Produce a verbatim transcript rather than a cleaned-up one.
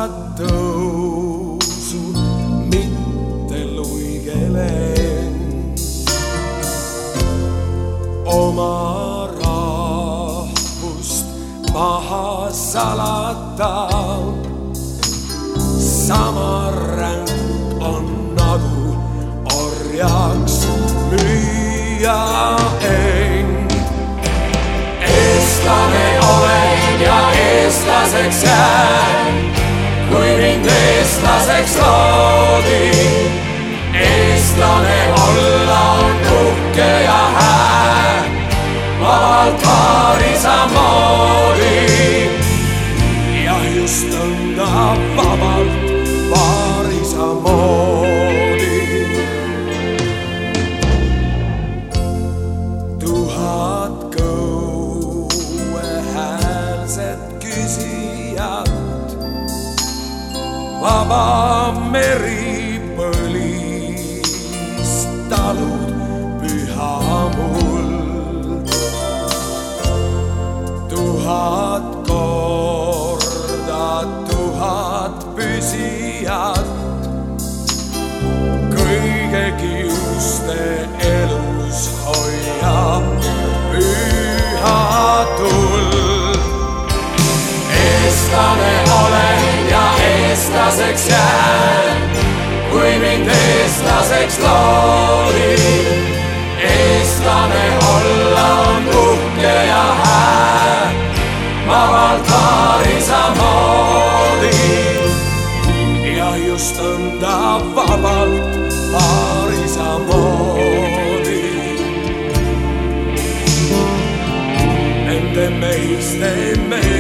tõusu, mitte luigelen. Oma rahvust maha salata, sama ränk on nagu orjaks müüa end. Eestlane olen ja eestlaseks jään, kui mind eestlaseks loodi. Eestlane olla on uhke ja hää, vabalt paarisa moodi. Ja just nõnda vabalt paarisa moodi. Tuhat kõuehäälset küsijat, vaba meri põlis, talud püha muld. Tuhat korda tuhat püsijat, kõige kiuste elus hoiab püha tuld. Eestlane olen ja eestlaseks jään, kui mind eestlaseks loodi. Eestlane olla on uhke ja hää, vabalt paarisa moodi. Ja just nõnda vabalt paarisa moodi. Nende meiste meeste